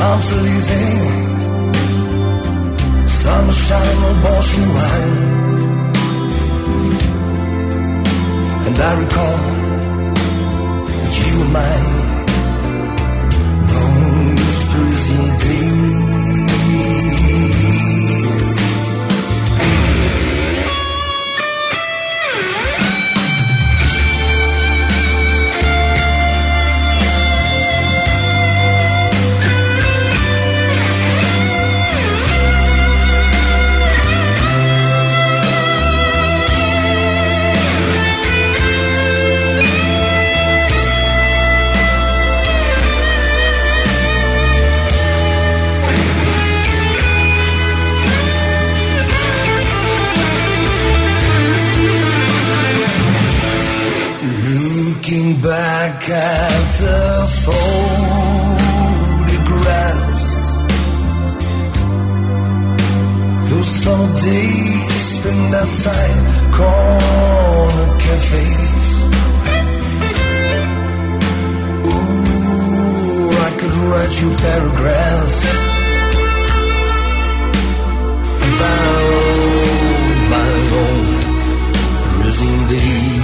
Champs-Élysées, sunshine on Boston wine. And I recall that you were mine, those prison days. Back at the photographs, those summer days spent outside corner cafes. Ooh, I could write you paragraphs about my own prison days.